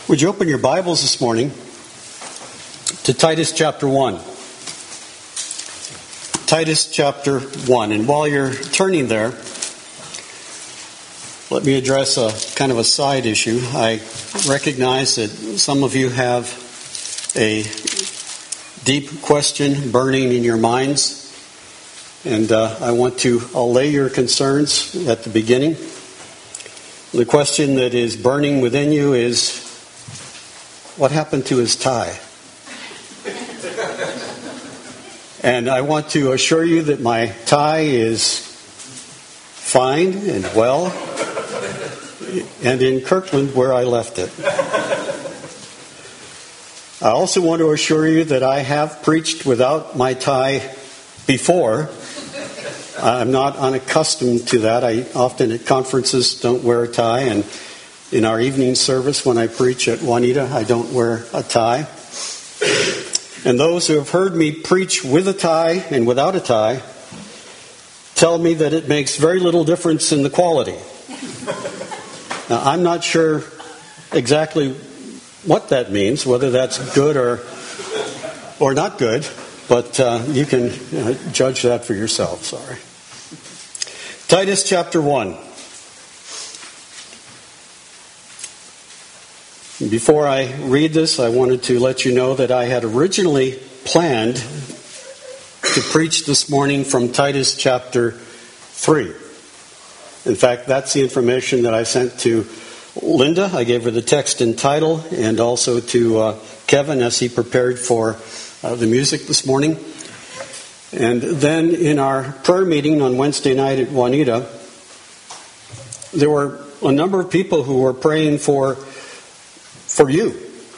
Would you open your Bibles this morning to Titus chapter 1? Titus chapter 1. And while you're turning there, let me address a kind of a side issue. I recognize that some of you have a deep question burning in your minds, and I'll lay your concerns at the beginning. The question that is burning within you is, what happened to his tie? And I want to assure you that my tie is fine and well, and in Kirkland where I left it. I also want to assure you that I have preached without my tie before. I'm not unaccustomed to that. I often at conferences don't wear a tie, and in our evening service when I preach at Juanita, I don't wear a tie. And those who have heard me preach with a tie and without a tie tell me that it makes very little difference in the quality. Now, I'm not sure exactly what that means, whether that's good or not good, but you can judge that for yourself. Sorry. Titus chapter 1. Before I read this, I wanted to let you know that I had originally planned to preach this morning from Titus chapter 3. In fact, that's the information that I sent to Linda. I gave her the text and title, and also to Kevin as he prepared for the music this morning. And then in our prayer meeting on Wednesday night at Juanita, there were a number of people who were praying for you,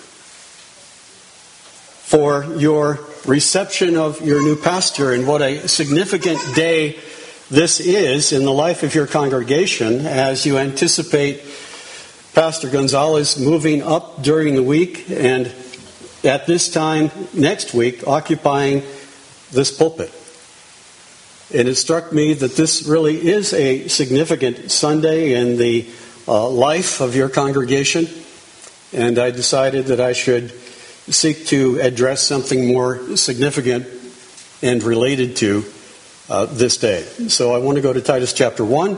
for your reception of your new pastor, and what a significant day this is in the life of your congregation as you anticipate Pastor Gonzalez moving up during the week and at this time next week occupying this pulpit. And it struck me that this really is a significant Sunday in the life of your congregation. And I decided that I should seek to address something more significant and related to this day. So I want to go to Titus chapter 1.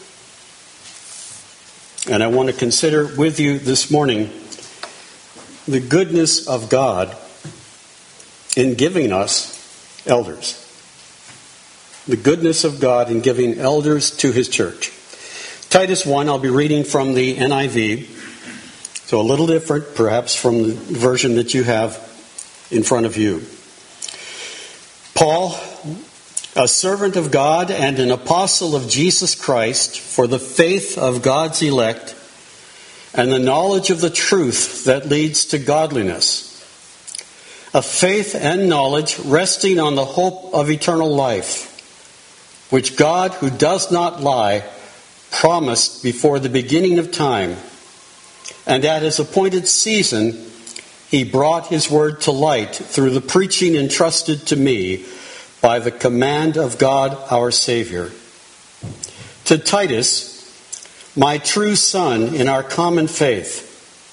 And I want to consider with you this morning the goodness of God in giving us elders. The goodness of God in giving elders to His church. Titus 1, I'll be reading from the NIV. So a little different, perhaps, from the version that you have in front of you. Paul, a servant of God and an apostle of Jesus Christ, for the faith of God's elect and the knowledge of the truth that leads to godliness. A faith and knowledge resting on the hope of eternal life, which God, who does not lie, promised before the beginning of time. And at His appointed season, He brought His word to light through the preaching entrusted to me by the command of God our Savior. To Titus, my true son in our common faith,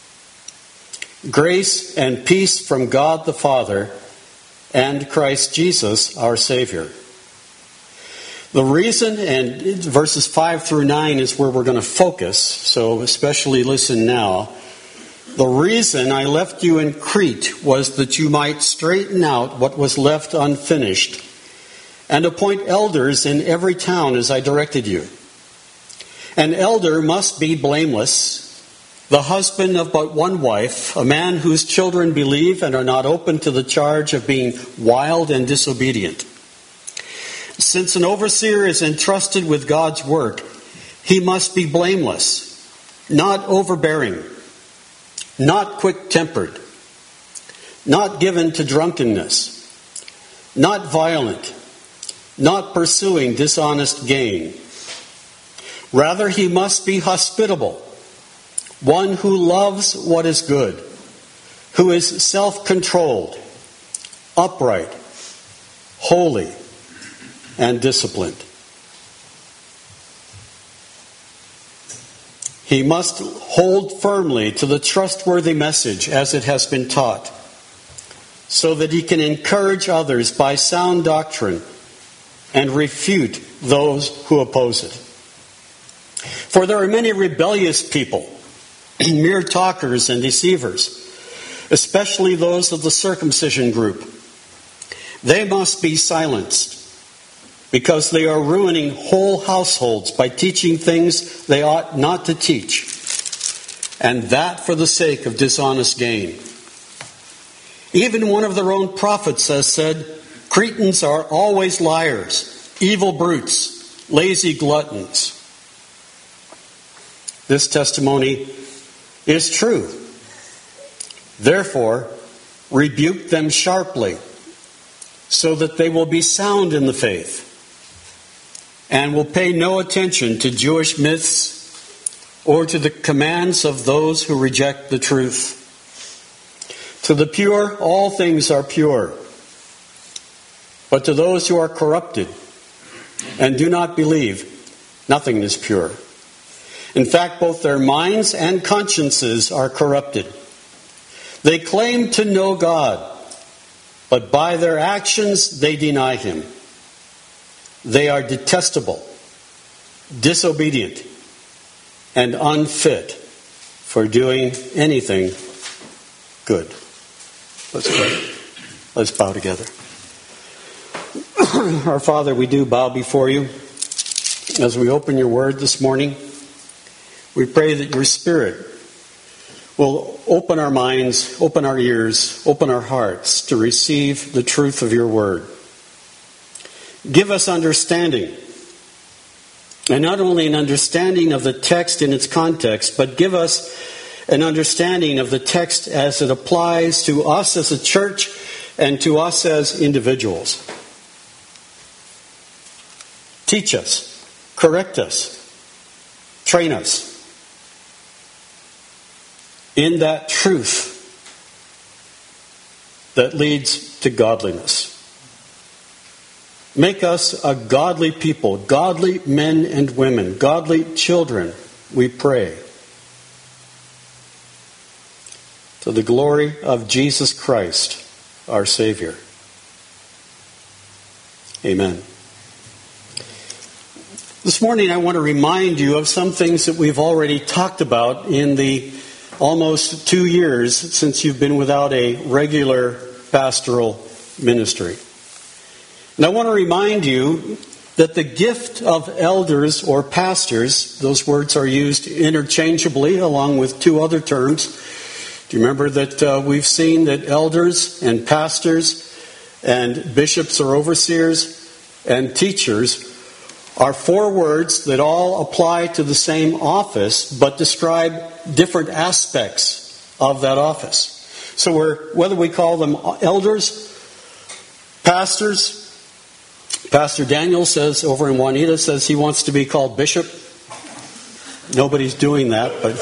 grace and peace from God the Father and Christ Jesus our Savior. The reason, and verses 5 through 9 is where we're going to focus, so especially listen now. The reason I left you in Crete was that you might straighten out what was left unfinished and appoint elders in every town as I directed you. An elder must be blameless, the husband of but one wife, a man whose children believe and are not open to the charge of being wild and disobedient. Since an overseer is entrusted with God's work, he must be blameless, not overbearing, not quick-tempered, not given to drunkenness, not violent, not pursuing dishonest gain. Rather, he must be hospitable, one who loves what is good, who is self-controlled, upright, holy, and disciplined. He must hold firmly to the trustworthy message as it has been taught, so that he can encourage others by sound doctrine and refute those who oppose it. For there are many rebellious people, mere talkers and deceivers, especially those of the circumcision group. They must be silenced, because they are ruining whole households by teaching things they ought not to teach, and that for the sake of dishonest gain. Even one of their own prophets has said, Cretans are always liars, evil brutes, lazy gluttons. This testimony is true. Therefore, rebuke them sharply, so that they will be sound in the faith, and will pay no attention to Jewish myths or to the commands of those who reject the truth. To the pure, all things are pure. But to those who are corrupted and do not believe, nothing is pure. In fact, both their minds and consciences are corrupted. They claim to know God, but by their actions they deny Him. They are detestable, disobedient, and unfit for doing anything good. Let's pray. Let's bow together. Our Father, we do bow before you as we open your word this morning. We pray that your Spirit will open our minds, open our ears, open our hearts to receive the truth of your word. Give us understanding, and not only an understanding of the text in its context, but give us an understanding of the text as it applies to us as a church and to us as individuals. Teach us, correct us, train us in that truth that leads to godliness. Make us a godly people, godly men and women, godly children, we pray. To the glory of Jesus Christ, our Savior. Amen. This morning I want to remind you of some things that we've already talked about in the almost 2 years since you've been without a regular pastoral ministry. And I want to remind you that the gift of elders or pastors, those words are used interchangeably along with two other terms. Do you remember that we've seen that elders and pastors and bishops or overseers and teachers are 4 words that all apply to the same office but describe different aspects of that office. So whether we call them elders, pastors, Pastor Daniel says over in Juanita says he wants to be called bishop. Nobody's doing that, but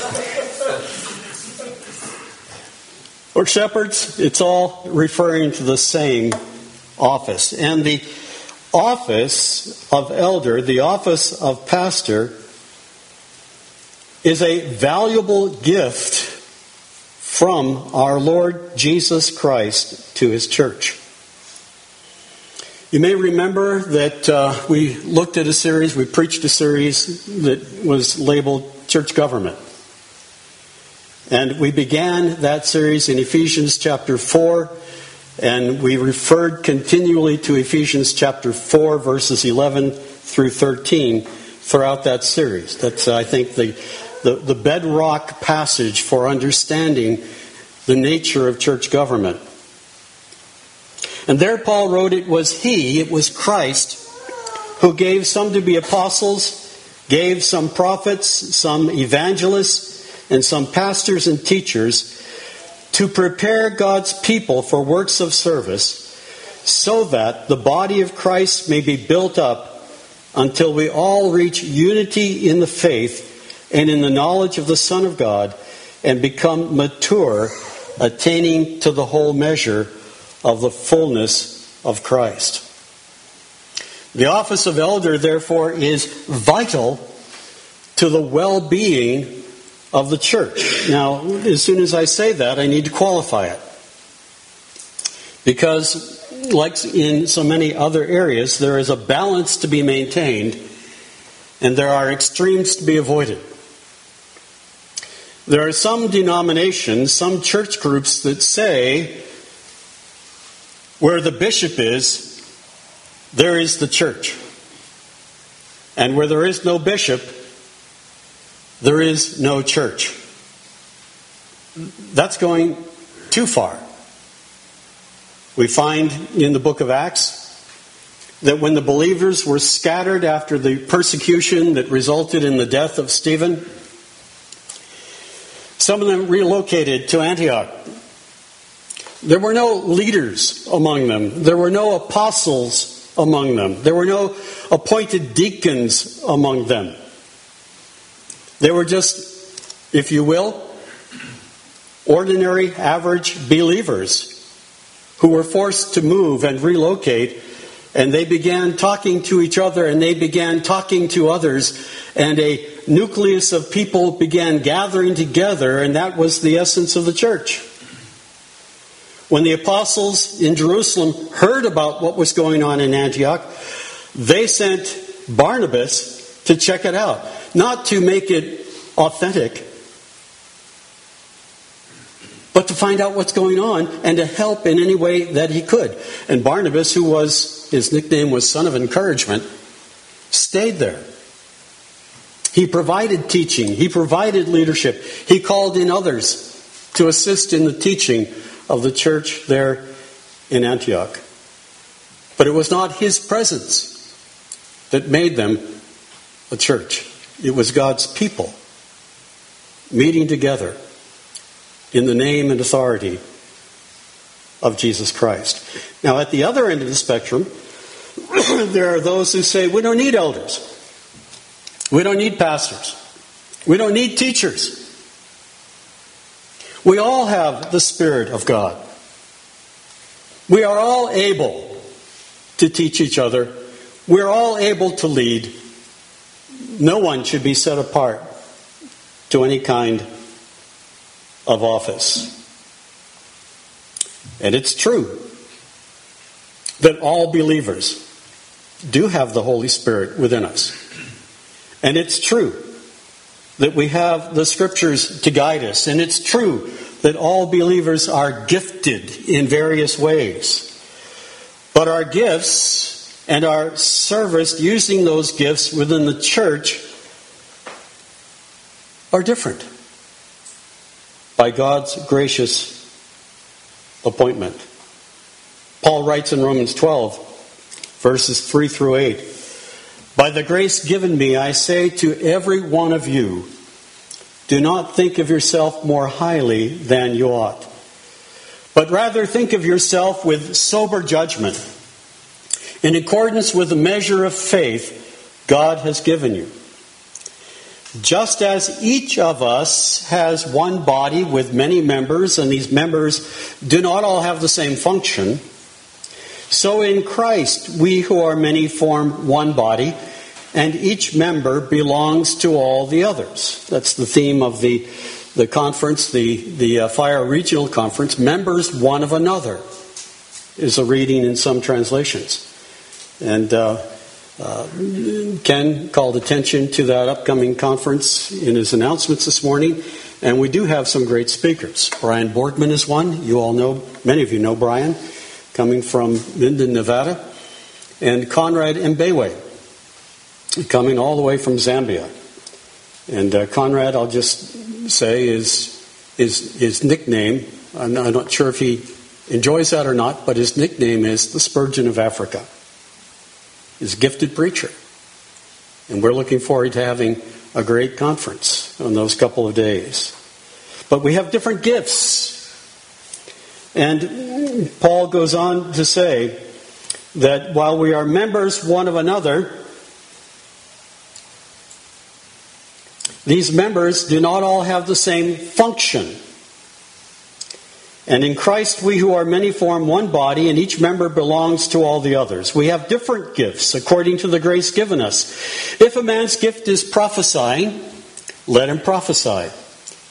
or shepherds, it's all referring to the same office. And the office of elder, the office of pastor, is a valuable gift from our Lord Jesus Christ to His church. You may remember that we looked at a series, we preached a series that was labeled Church Government. And we began that series in Ephesians chapter 4, and we referred continually to Ephesians chapter 4, verses 11 through 13 throughout that series. That's, I think, the bedrock passage for understanding the nature of church government. And there Paul wrote it was Christ, who gave some to be apostles, gave some prophets, some evangelists, and some pastors and teachers to prepare God's people for works of service, so that the body of Christ may be built up until we all reach unity in the faith and in the knowledge of the Son of God and become mature, attaining to the whole measure of the fullness of Christ. The office of elder, therefore, is vital to the well-being of the church. Now, as soon as I say that, I need to qualify it. Because, like in so many other areas, there is a balance to be maintained, and there are extremes to be avoided. There are some denominations, some church groups that say, where the bishop is, there is the church. And where there is no bishop, there is no church. That's going too far. We find in the book of Acts that when the believers were scattered after the persecution that resulted in the death of Stephen, some of them relocated to Antioch. There were no leaders among them. There were no apostles among them. There were no appointed deacons among them. They were just, if you will, ordinary, average believers who were forced to move and relocate, and they began talking to each other, and they began talking to others, and a nucleus of people began gathering together, and that was the essence of the church. When the apostles in Jerusalem heard about what was going on in Antioch, they sent Barnabas to check it out. Not to make it authentic, but to find out what's going on and to help in any way that he could. And Barnabas, his nickname was Son of Encouragement, stayed there. He provided teaching. He provided leadership. He called in others to assist in the teaching of the church there in Antioch. But it was not his presence that made them a church. It was God's people meeting together in the name and authority of Jesus Christ. Now, at the other end of the spectrum, there are those who say, we don't need elders. We don't need pastors. We don't need teachers. We all have the Spirit of God. We are all able to teach each other. We're all able to lead. No one should be set apart to any kind of office. And it's true that all believers do have the Holy Spirit within us. And it's true that we have the Scriptures to guide us. And it's true that all believers are gifted in various ways. But our gifts and our service using those gifts within the church are different by God's gracious appointment. Paul writes in Romans 12, verses 3 through 8, by the grace given me, I say to every one of you, do not think of yourself more highly than you ought, but rather think of yourself with sober judgment, in accordance with the measure of faith God has given you. Just as each of us has one body with many members, and these members do not all have the same function, so in Christ we who are many form one body, and each member belongs to all the others. That's the theme of the conference, the Fire Regional Conference. Members one of another is a reading in some translations. And Ken called attention to that upcoming conference in his announcements this morning. And we do have some great speakers. Brian Borgman is one. You all know, many of you know Brian, coming from Minden, Nevada. And Conrad Mbewe, coming all the way from Zambia. And Conrad, I'll just say, is his nickname, I'm not sure if he enjoys that or not, but his nickname is the Spurgeon of Africa. He's a gifted preacher. And we're looking forward to having a great conference on those couple of days. But we have different gifts. And Paul goes on to say that while we are members one of another, these members do not all have the same function. And in Christ we who are many form one body, and each member belongs to all the others. We have different gifts according to the grace given us. If a man's gift is prophesying, let him prophesy.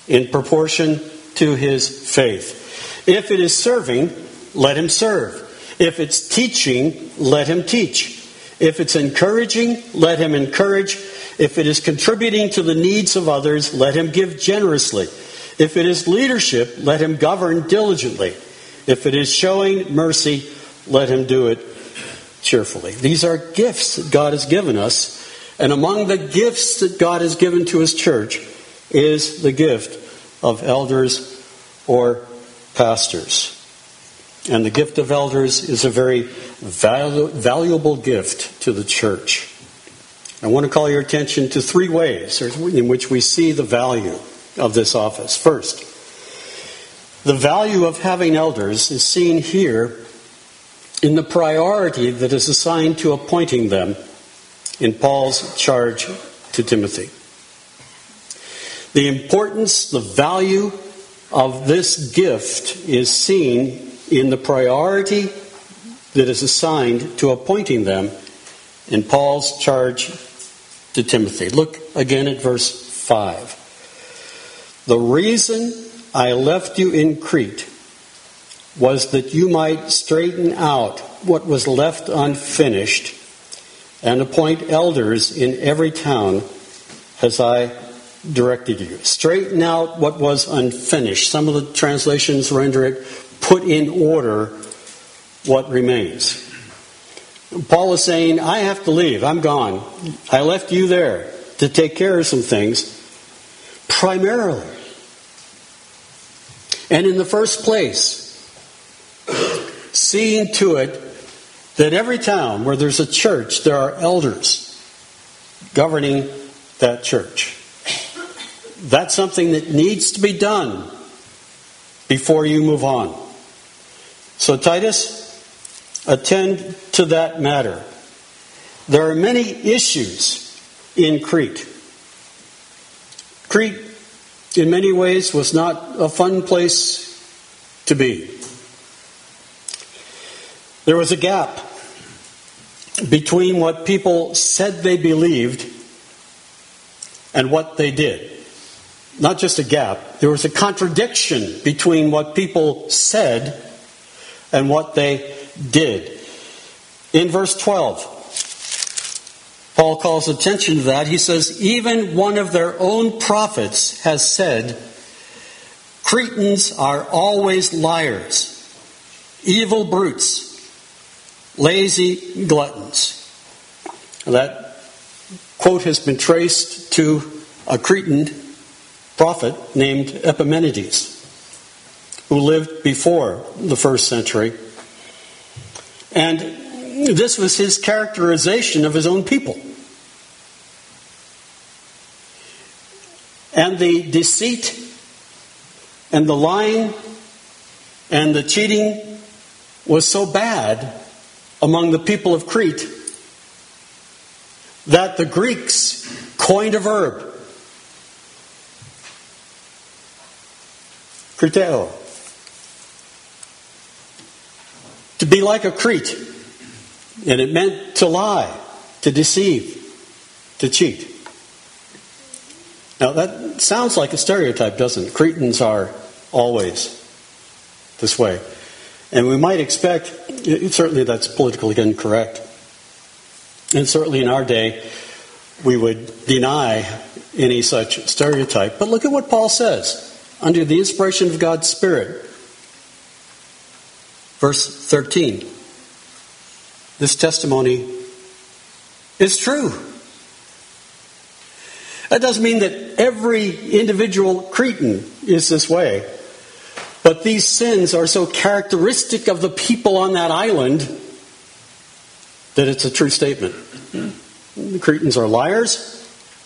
in proportion to his faith. If it is serving, let him serve. If it's teaching, let him teach. If it's encouraging, let him encourage. If it is contributing to the needs of others, let him give generously. If it is leadership, let him govern diligently. If it is showing mercy, let him do it cheerfully. These are gifts that God has given us. And among the gifts that God has given to his church is the gift of elders or pastors. And the gift of elders is a very valuable gift to the church. I want to call your attention to three ways in which we see the value of this office. First, the value of having elders is seen here in the priority that is assigned to appointing them in Paul's charge to Timothy. The importance, the value of this gift is seen in the priority that is assigned to appointing them in Paul's charge to Timothy. Look again at verse 5. The reason I left you in Crete was that you might straighten out what was left unfinished and appoint elders in every town as I directed you. Straighten out what was unfinished. Some of the translations render it, put in order what remains. Paul is saying, I have to leave. I'm gone. I left you there to take care of some things, primarily. And in the first place, seeing to it that every town where there's a church, there are elders governing that church. That's something that needs to be done before you move on. So Titus, attend to that matter. There are many issues in Crete. Crete, in many ways, was not a fun place to be. There was a gap between what people said they believed and what they did. Not just a gap, there was a contradiction between what people said and what they did. In verse 12, Paul calls attention to that. He says, even one of their own prophets has said, Cretans are always liars, evil brutes, lazy gluttons. That quote has been traced to a Cretan prophet named Epimenides, who lived before the first century. And this was his characterization of his own people. And the deceit and the lying and the cheating was so bad among the people of Crete that the Greeks coined a verb, kriteo, to be like a Crete. And it meant to lie, to deceive, to cheat. Now that sounds like a stereotype, doesn't it? Cretans are always this way. And we might expect, certainly that's politically incorrect. And certainly in our day, we would deny any such stereotype. But look at what Paul says. Under the inspiration of God's Spirit. Verse 13. This testimony is true. That doesn't mean that every individual Cretan is this way. But these sins are so characteristic of the people on that island that it's a true statement. The Cretans are liars.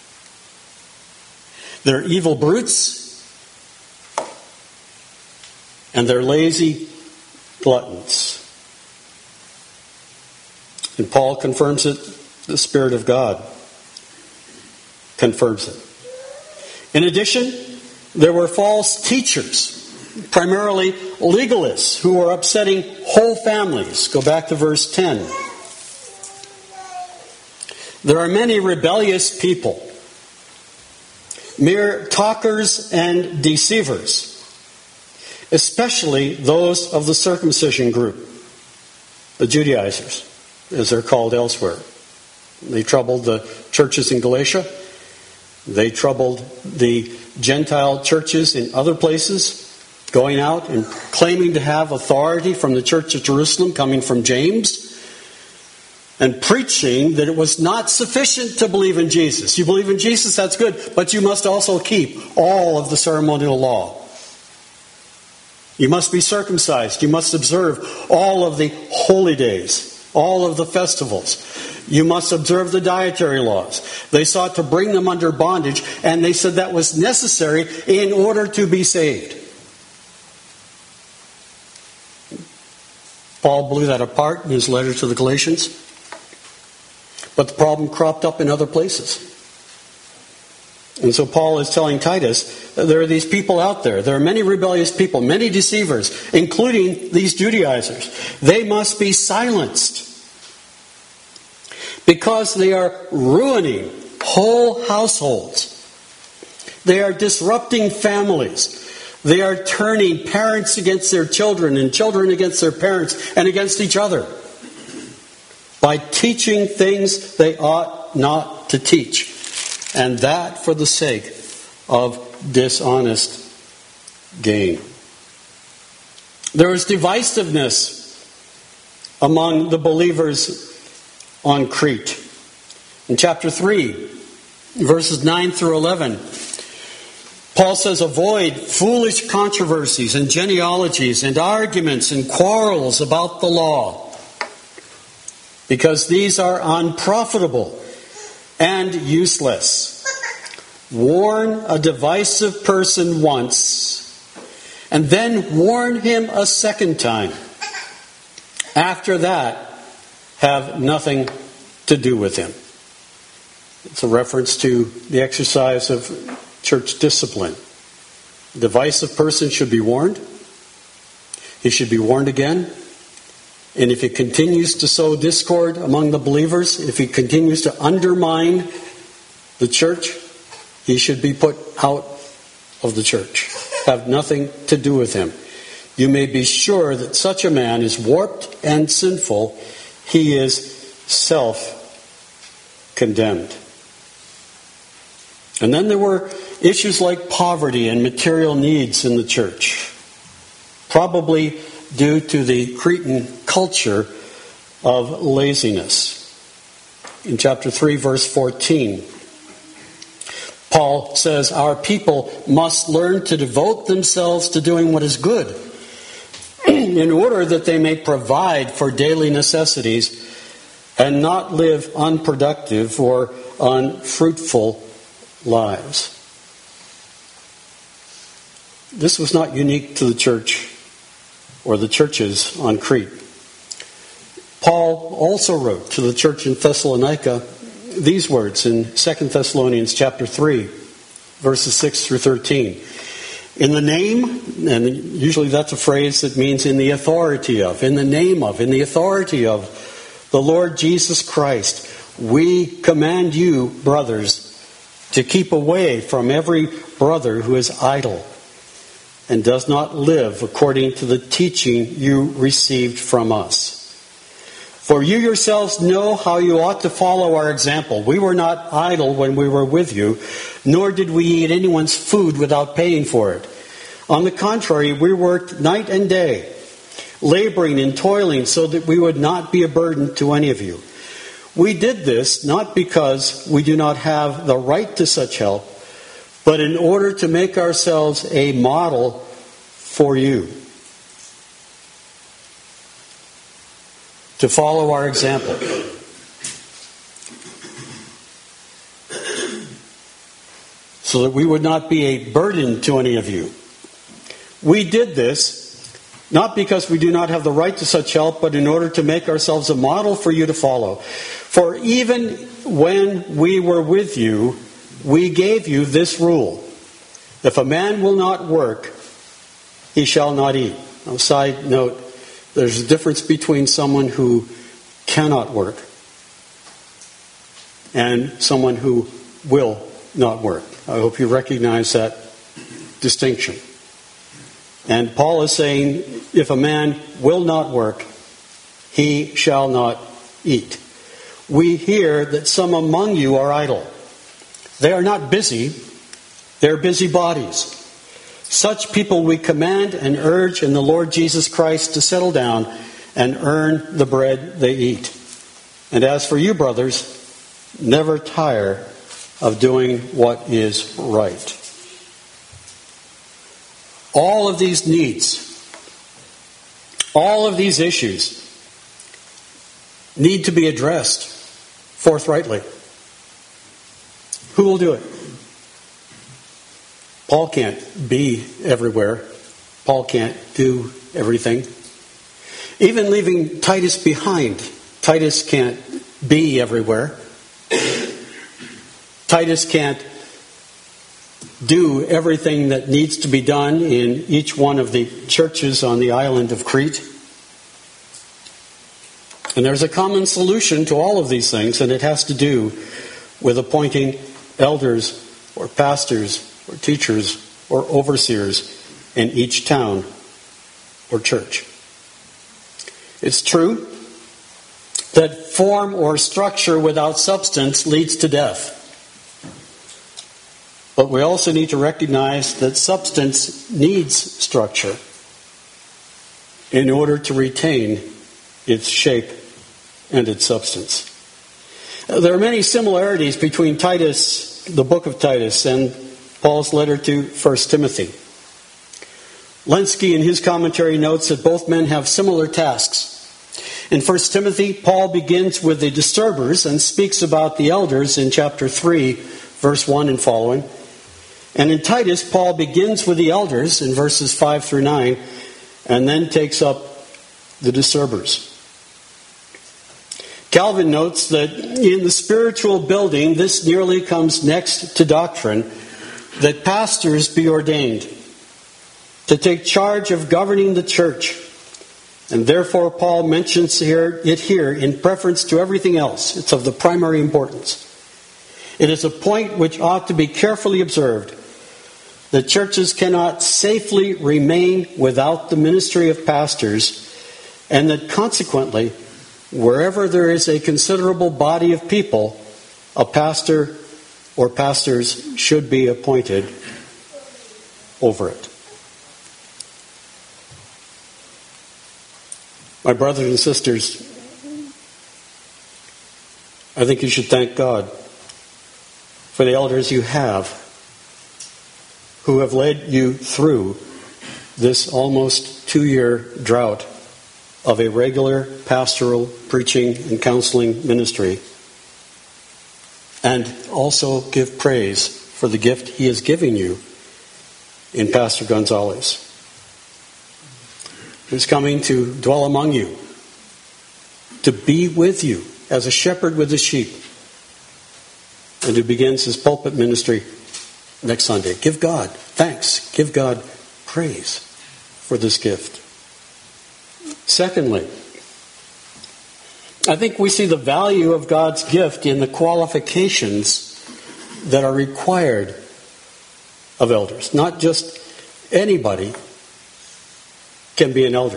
They're evil brutes. And they're lazy gluttons. And Paul confirms it. The Spirit of God confirms it. In addition, there were false teachers, primarily legalists, who were upsetting whole families. Go back to verse 10. There are many rebellious people, mere talkers and deceivers, especially those of the circumcision group, the Judaizers, as they're called elsewhere. They troubled the churches in Galatia. They troubled the Gentile churches in other places, going out and claiming to have authority from the church of Jerusalem, coming from James, and preaching that it was not sufficient to believe in Jesus. You believe in Jesus, that's good, but you must also keep all of the ceremonial law. You must be circumcised. You must observe all of the holy days, all of the festivals. You must observe the dietary laws. They sought to bring them under bondage, and they said that was necessary in order to be saved. Paul blew that apart in his letter to the Galatians. But the problem cropped up in other places. And so Paul is telling Titus, there are these people out there. There are many rebellious people, many deceivers, including these Judaizers. They must be silenced because they are ruining whole households. They are disrupting families. They are turning parents against their children and children against their parents and against each other by teaching things they ought not to teach, and that for the sake of dishonest gain. There is divisiveness among the believers on Crete. In chapter 3, verses 9 through 11, Paul says, avoid foolish controversies and genealogies and arguments and quarrels about the law, because these are unprofitable and useless. Warn a divisive person once, and then warn him a second time. After that, have nothing to do with him. It's a reference to the exercise of church discipline. A divisive person should be warned. He should be warned again. And if he continues to sow discord among the believers, if he continues to undermine the church, he should be put out of the church. Have nothing to do with him. You may be sure that such a man is warped and sinful. He is self-condemned. And then there were issues like poverty and material needs in the church, probably due to the Cretan culture of laziness. In chapter 3, verse 14, Paul says, our people must learn to devote themselves to doing what is good in order that they may provide for daily necessities and not live unproductive or unfruitful lives. This was not unique to the church or the churches on Crete. Paul also wrote to the church in Thessalonica these words in 2 Thessalonians chapter 3, verses 6 through 13. In the name, and usually that's a phrase that means in the authority of, in the name of, in the authority of the Lord Jesus Christ, we command you, brothers, to keep away from every brother who is idle and does not live according to the teaching you received from us. For you yourselves know how you ought to follow our example. We were not idle when we were with you, nor did we eat anyone's food without paying for it. On the contrary, we worked night and day, laboring and toiling so that we would not be a burden to any of you. We did this not because we do not have the right to such help, but in order to make ourselves a model for you, to follow our example. So that we would not be a burden to any of you. We did this not because we do not have the right to such help, but in order to make ourselves a model for you to follow. For even when we were with you, we gave you this rule: if a man will not work, he shall not eat. Now, side note, there's a difference between someone who cannot work and someone who will not work. I hope you recognize that distinction. And Paul is saying, if a man will not work, he shall not eat. We hear that some among you are idle. They are not busy, they are busybodies. Such people we command and urge in the Lord Jesus Christ to settle down and earn the bread they eat. And as for you, brothers, never tire of doing what is right. All of these needs, all of these issues need to be addressed forthrightly. Who will do it? Paul can't be everywhere. Paul can't do everything. Even leaving Titus behind, Titus can't be everywhere. Titus can't do everything that needs to be done in each one of the churches on the island of Crete. And there's a common solution to all of these things, and it has to do with appointing elders or pastors or teachers or overseers in each town or church. It's true that form or structure without substance leads to death. But we also need to recognize that substance needs structure in order to retain its shape and its substance. There are many similarities between Titus, the book of Titus, and Paul's letter to 1 Timothy. Lenski in his commentary notes that both men have similar tasks. In 1 Timothy, Paul begins with the disturbers and speaks about the elders in chapter 3, verse 1 and following. And in Titus, Paul begins with the elders in verses 5 through 9, and then takes up the disturbers. Calvin notes that in the spiritual building, this nearly comes next to doctrine, that pastors be ordained to take charge of governing the church. And therefore, Paul mentions it here in preference to everything else. It's of the primary importance. It is a point which ought to be carefully observed. The churches cannot safely remain without the ministry of pastors, and that consequently, wherever there is a considerable body of people, a pastor or pastors should be appointed over it. My brothers and sisters, I think you should thank God for the elders you have who have led you through this almost 2-year drought of a regular pastoral preaching and counseling ministry, and also give praise for the gift he is giving you in Pastor Gonzalez, who's coming to dwell among you, to be with you as a shepherd with the sheep, and who begins his pulpit ministry next Sunday. Give God thanks. Give God praise for this gift. Secondly, I think we see the value of God's gift in the qualifications that are required of elders. Not just anybody can be an elder.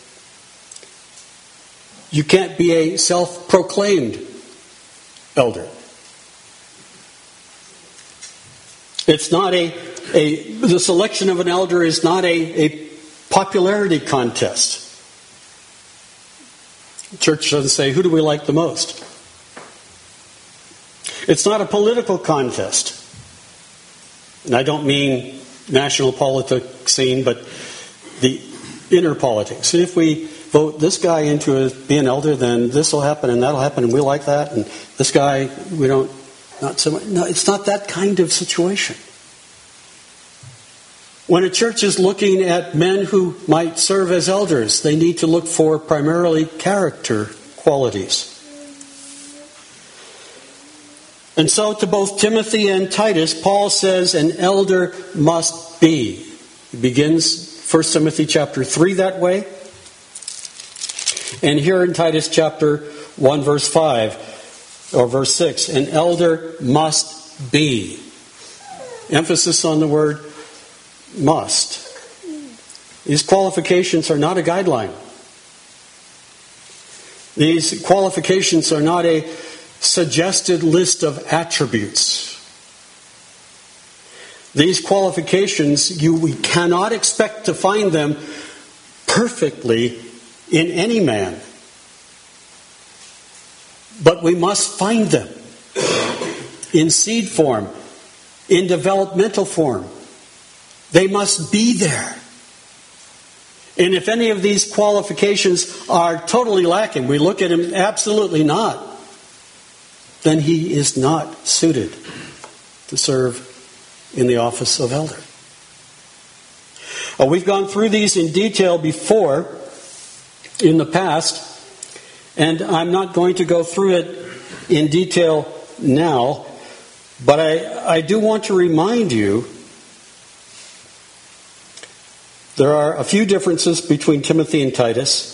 You can't be a self-proclaimed elder. It's not the selection of an elder is not a popularity contest. The church doesn't say, who do we like the most? It's not a political contest. And I don't mean national politics scene, but the inner politics. If we vote this guy into be an elder, then this will happen and that will happen and we like that. And this guy, we don't, not so much. No, it's not that kind of situation. When a church is looking at men who might serve as elders, they need to look for primarily character qualities. And so to both Timothy and Titus, Paul says an elder must be. He begins 1 Timothy chapter 3 that way. And here in Titus chapter 1 verse 5 or verse 6, an elder must be Emphasis on the word must. These qualifications are not a guideline. These qualifications are not a suggested list of attributes. These qualifications, we cannot expect to find them perfectly in any man. But we must find them in seed form, in developmental form. They must be there. And if any of these qualifications are totally lacking, we look at him, absolutely not, then he is not suited to serve in the office of elder. We've gone through these in detail before in the past, and I'm not going to go through it in detail now, but I do want to remind you there are a few differences between Timothy and Titus.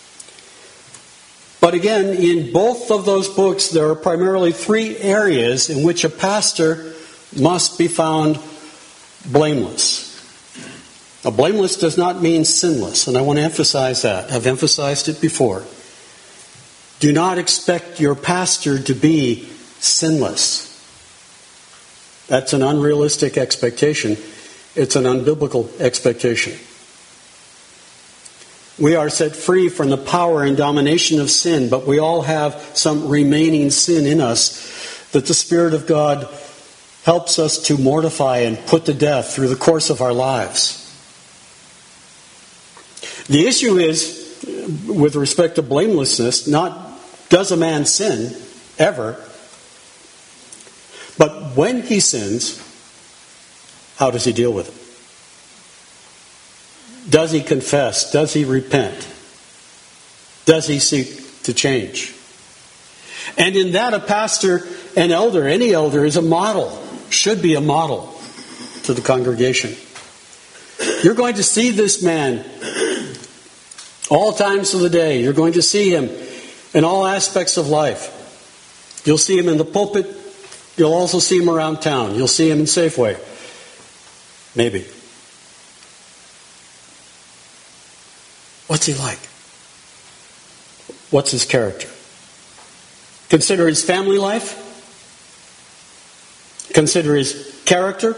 But again, in both of those books, there are primarily three areas in which a pastor must be found blameless. Now, blameless does not mean sinless, and I want to emphasize that. I've emphasized it before. Do not expect your pastor to be sinless. That's an unrealistic expectation. It's an unbiblical expectation. We are set free from the power and domination of sin, but we all have some remaining sin in us that the Spirit of God helps us to mortify and put to death through the course of our lives. The issue is, with respect to blamelessness, not does a man sin, ever, but when he sins, how does he deal with it? Does he confess? Does he repent? Does he seek to change? And in that, a pastor, an elder, any elder is a model, should be a model to the congregation. You're going to see this man all times of the day. You're going to see him in all aspects of life. You'll see him in the pulpit. You'll also see him around town. You'll see him in Safeway. Maybe. What's he like? What's his character? Consider his family life. Consider his character.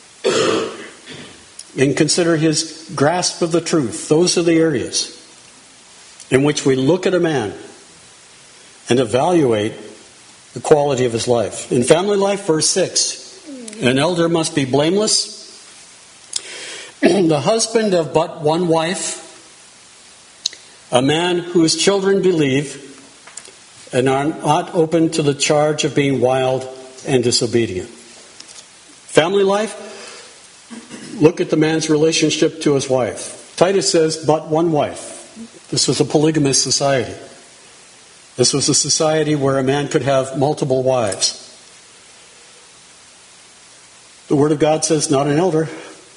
And consider his grasp of the truth. Those are the areas in which we look at a man and evaluate the quality of his life. In family life, verse 6, an elder must be blameless, the husband of but one wife, a man whose children believe and are not open to the charge of being wild and disobedient. Family life, look at the man's relationship to his wife. Titus says, but one wife. This was a polygamous society. This was a society where a man could have multiple wives. The Word of God says, not an elder.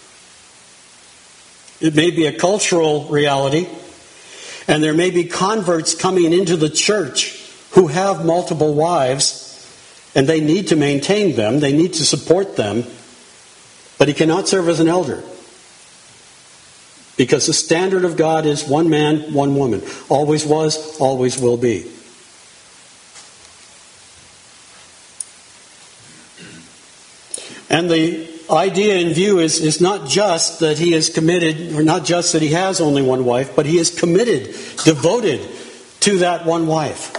It may be a cultural reality, and there may be converts coming into the church who have multiple wives, and they need to maintain them, they need to support them, but he cannot serve as an elder. Because the standard of God is one man, one woman. Always was, always will be. And the idea in view is not just that he is committed, or not just that he has only one wife, but he is committed, devoted to that one wife.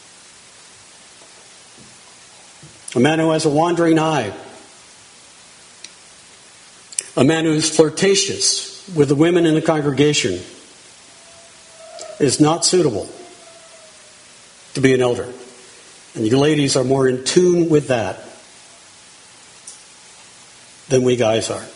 A man who has a wandering eye. A man who is flirtatious with the women in the congregation is not suitable to be an elder. And you ladies are more in tune with that than we guys are.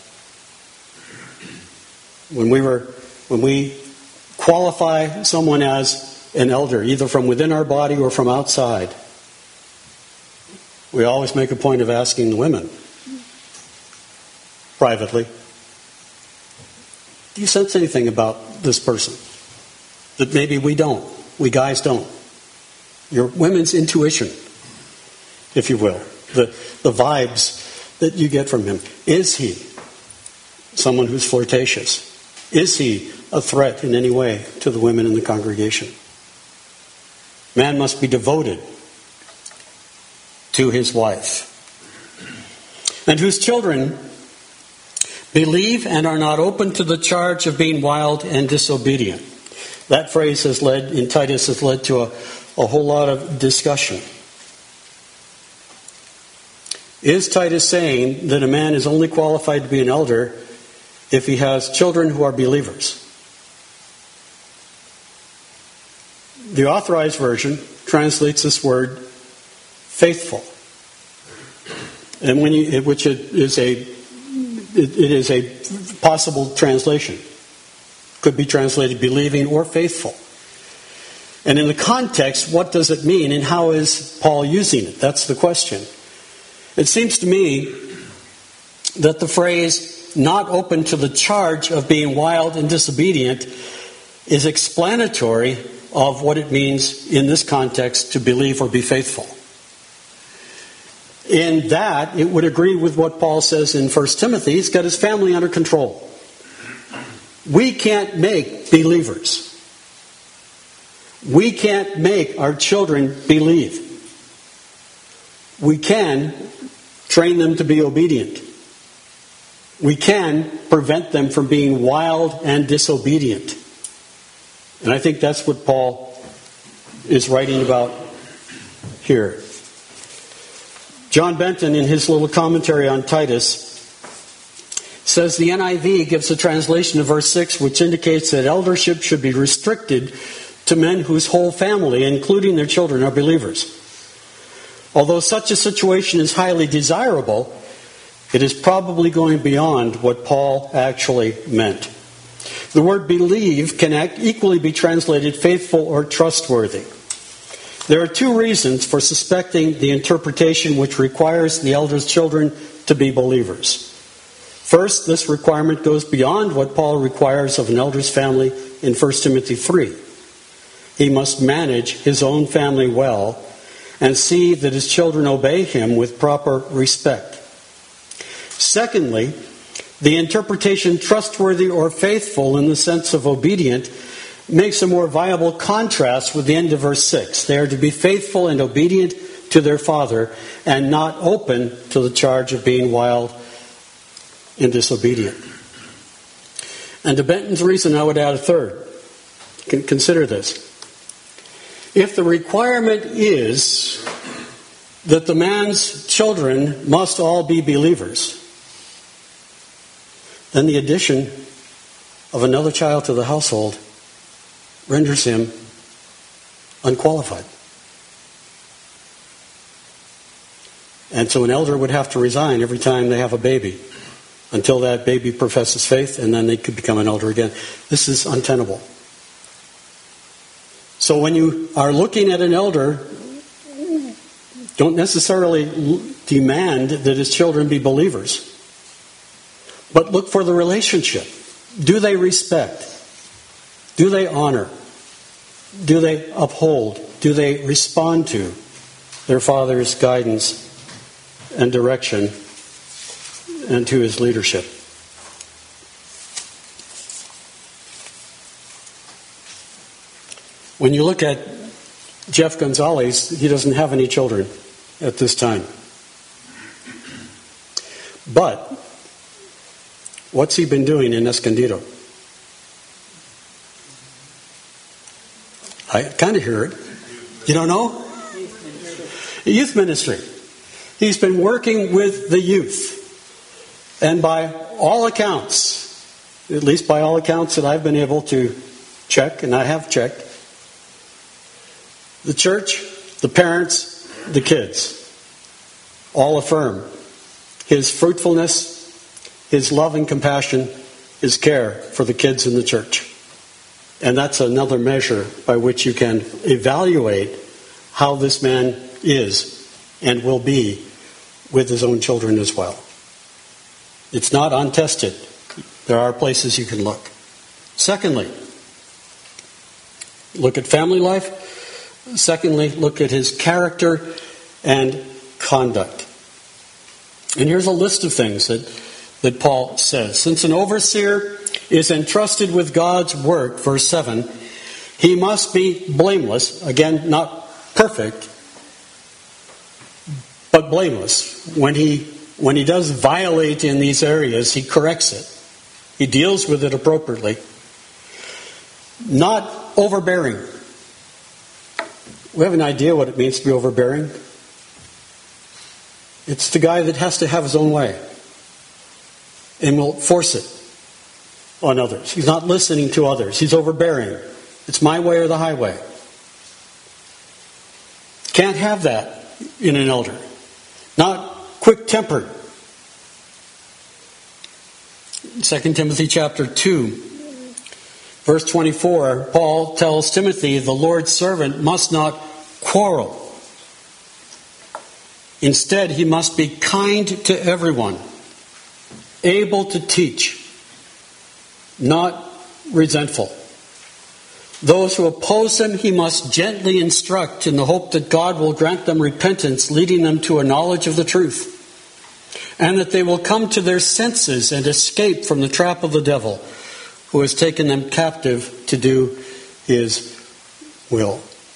When we qualify someone as an elder, either from within our body or from outside, we always make a point of asking the women privately, do you sense anything about this person that maybe we guys don't? Your women's intuition, if you will, the vibes that you get from him? Is he someone who's flirtatious? Is he a threat in any way to the women in the congregation? Man must be devoted to his wife. And whose children believe and are not open to the charge of being wild and disobedient. That phrase in Titus has led to a whole lot of discussion. Is Titus saying that a man is only qualified to be an elder if he has children who are believers? The Authorized Version translates this word faithful, and it is a possible translation. Could be translated believing or faithful. And in the context, what does it mean, and how is Paul using it? That's the question. It seems to me that the phrase "not open to the charge of being wild and disobedient" is explanatory of what it means in this context to believe or be faithful. In that, it would agree with what Paul says in 1 Timothy. He's got his family under control. We can't make believers. We can't make our children believe. We can train them to be obedient. We can prevent them from being wild and disobedient. And I think that's what Paul is writing about here. John Benton, in his little commentary on Titus, says the NIV gives a translation of verse 6 which indicates that eldership should be restricted to men whose whole family, including their children, are believers. Although such a situation is highly desirable, it is probably going beyond what Paul actually meant. The word believe can equally be translated faithful or trustworthy. There are two reasons for suspecting the interpretation which requires the elder's children to be believers. First, this requirement goes beyond what Paul requires of an elder's family in 1 Timothy 3. He must manage his own family well and see that his children obey him with proper respect. Secondly, the interpretation trustworthy or faithful in the sense of obedient makes a more viable contrast with the end of verse 6. They are to be faithful and obedient to their father and not open to the charge of being wild and disobedient. And to Benton's reason, I would add a third. Consider this. If the requirement is that the man's children must all be believers, then the addition of another child to the household renders him unqualified. And so an elder would have to resign every time they have a baby until that baby professes faith, and then they could become an elder again. This is untenable. So when you are looking at an elder, don't necessarily demand that his children be believers, but look for the relationship. Do they respect? Do they honor? Do they uphold? Do they respond to their father's guidance and direction and to his leadership? When you look at Jeff Gonzalez, he doesn't have any children at this time. But what's he been doing in Escondido? I kind of hear it. You don't know? Youth ministry. He's been working with the youth. And by all accounts, at least by all accounts that I've been able to check, and I have checked, the church, the parents, the kids all affirm his fruitfulness, his love and compassion, his care for the kids in the church. And that's another measure by which you can evaluate how this man is and will be with his own children as well. It's not untested. There are places you can look. Secondly, look at family life. Secondly, look at his character and conduct. And here's a list of things that Paul says. Since an overseer is entrusted with God's work, verse 7, he must be blameless. Again, not perfect, but blameless. When he does violate in these areas, he corrects it. He deals with it appropriately. Not overbearing. We have an idea what it means to be overbearing. It's the guy that has to have his own way and will force it on others. He's not listening to others. He's overbearing. It's my way or the highway. Can't have that in an elder. Not quick-tempered. 2 Timothy chapter 2, verse 24, Paul tells Timothy, the Lord's servant must not quarrel. Instead, he must be kind to everyone, able to teach, not resentful. Those who oppose him, he must gently instruct in the hope that God will grant them repentance, leading them to a knowledge of the truth, and that they will come to their senses and escape from the trap of the devil, who has taken them captive to do his will.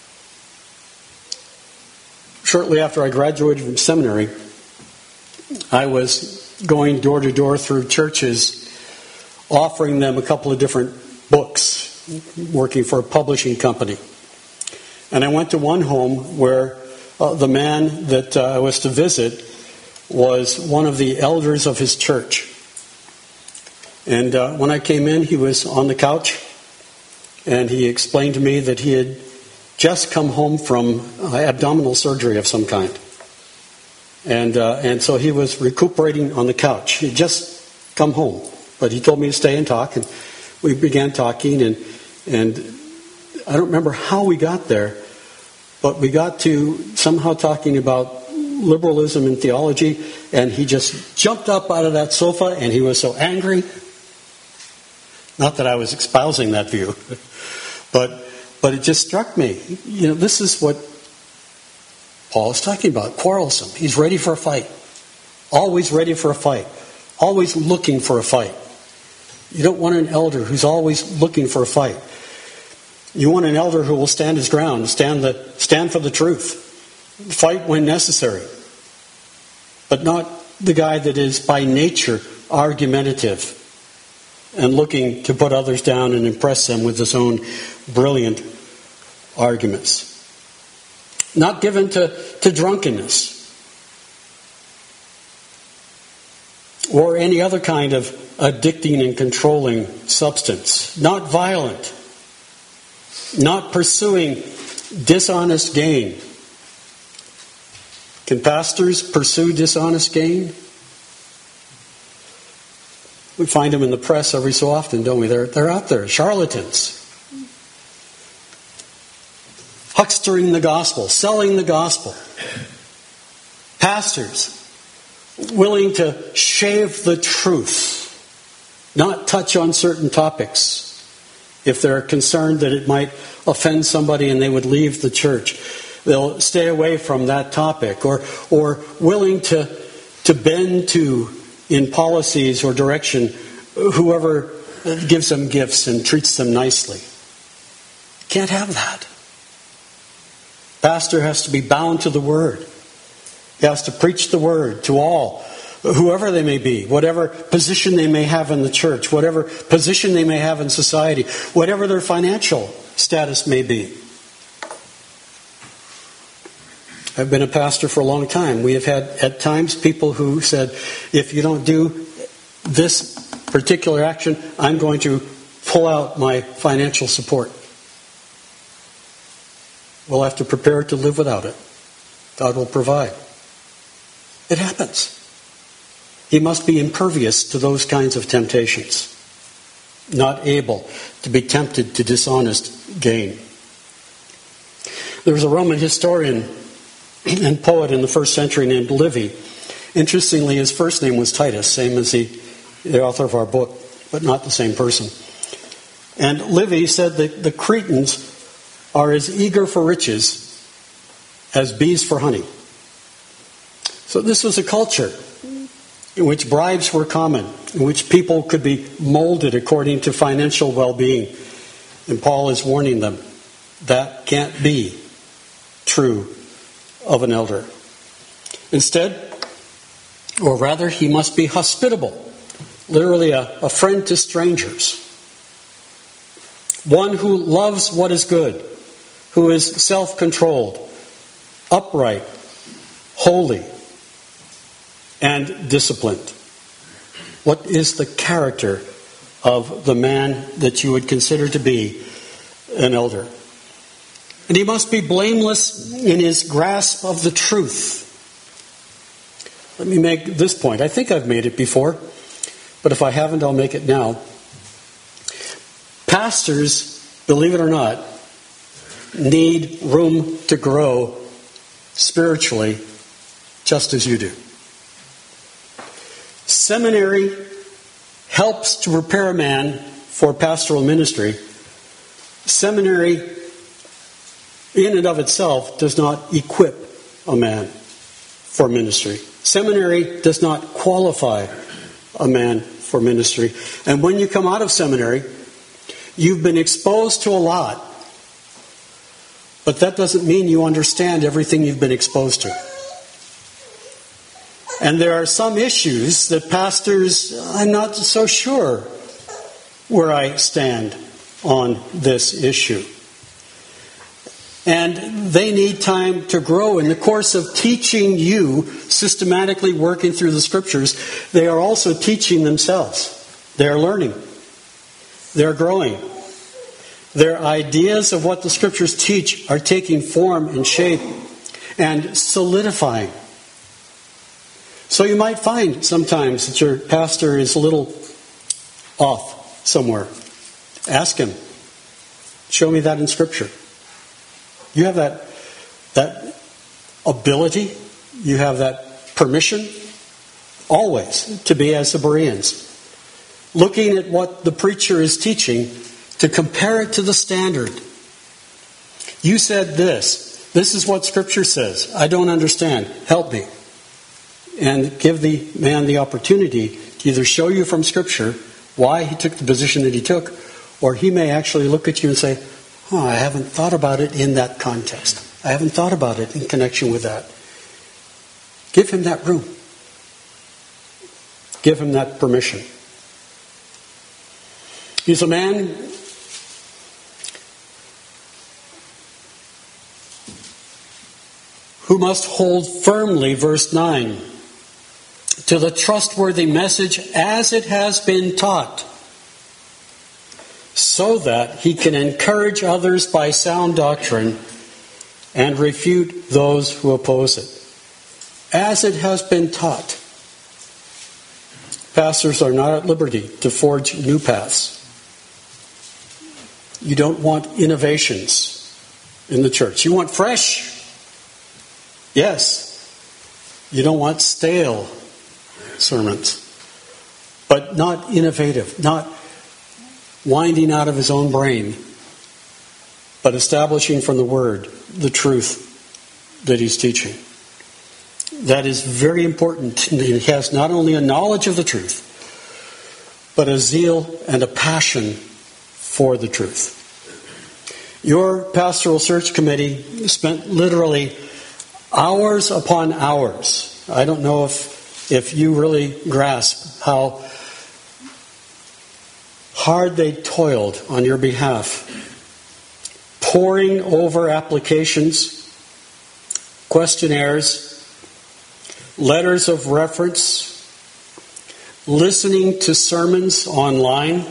Shortly after I graduated from seminary, I was going door to door through churches, offering them a couple of different books, working for a publishing company. And I went to one home where the man that I was to visit was one of the elders of his church. And when I came in, he was on the couch, and he explained to me that he had just come home from abdominal surgery of some kind. And so he was recuperating on the couch. He had just come home, but he told me to stay and talk, and we began talking, and I don't remember how we got there, but we got to somehow talking about liberalism and theology, and he just jumped up out of that sofa, and he was so angry. Not that I was espousing that view, but it just struck me. You know, this is what Paul is talking about, quarrelsome. He's ready for a fight. Always ready for a fight. Always looking for a fight. You don't want an elder who's always looking for a fight. You want an elder who will stand his ground, stand for the truth, fight when necessary, but not the guy that is by nature argumentative and looking to put others down and impress them with his own brilliant arguments. Not given to drunkenness or any other kind of addicting and controlling substance. Not violent. Not pursuing dishonest gain. Can pastors pursue dishonest gain? We find them in the press every so often, don't we? They're out there, charlatans. Huckstering the gospel, selling the gospel. Pastors willing to shave the truth, not touch on certain topics if they're concerned that it might offend somebody and they would leave the church. They'll stay away from that topic, or willing to bend to, in policies or direction, whoever gives them gifts and treats them nicely. Can't have that. Pastor has to be bound to the Word. He has to preach the Word to all, whoever they may be, whatever position they may have in the church, whatever position they may have in society, whatever their financial status may be. I've been a pastor for a long time. We have had at times people who said, if you don't do this particular action, I'm going to pull out my financial support. We'll have to prepare to live without it. God will provide. It happens. He must be impervious to those kinds of temptations, not able to be tempted to dishonest gain. There was a Roman historian and poet in the first century named Livy. Interestingly, his first name was Titus, same as the author of our book, but not the same person. And Livy said that the Cretans are as eager for riches as bees for honey. So this was a culture in which bribes were common, in which people could be molded according to financial well-being. And Paul is warning them that can't be true of an elder. Instead, or rather, he must be hospitable, literally a friend to strangers. One who loves what is good, who is self-controlled, upright, holy, and disciplined. What is the character of the man that you would consider to be an elder? And he must be blameless in his grasp of the truth. Let me make this point. I think I've made it before, but if I haven't, I'll make it now. Pastors, believe it or not, need room to grow spiritually just as you do. Seminary helps to prepare a man for pastoral ministry. Seminary, in and of itself, does not equip a man for ministry. Seminary does not qualify a man for ministry. And when you come out of seminary, you've been exposed to a lot, but that doesn't mean you understand everything you've been exposed to. And there are some issues that pastors, I'm not so sure where I stand on this issue. And they need time to grow. In the course of teaching you, systematically working through the Scriptures, they are also teaching themselves. They are learning. They're growing. Their ideas of what the Scriptures teach are taking form and shape and solidifying. So you might find sometimes that your pastor is a little off somewhere. Ask him. Show me that in Scripture. You have that ability. You have that permission always to be as the Bereans. Looking at what the preacher is teaching to compare it to the standard. You said this. This is what Scripture says. I don't understand. Help me. And give the man the opportunity to either show you from Scripture why he took the position that he took, or he may actually look at you and say, I haven't thought about it in that context. I haven't thought about it in connection with that. Give him that room. Give him that permission. He's a man who must hold firmly, verse 9, to the trustworthy message as it has been taught, so that he can encourage others by sound doctrine and refute those who oppose it. As it has been taught. Pastors are not at liberty to forge new paths. You don't want innovations in the church. You want fresh. Yes. You don't want stale sermons. But not innovative. Not winding out of his own brain. But establishing from the Word the truth that he's teaching. That is very important. He has not only a knowledge of the truth, but a zeal and a passion for the truth. Your pastoral search committee spent literally hours upon hours. I don't know if you really grasp how hard they toiled on your behalf, poring over applications, questionnaires, letters of reference, listening to sermons online,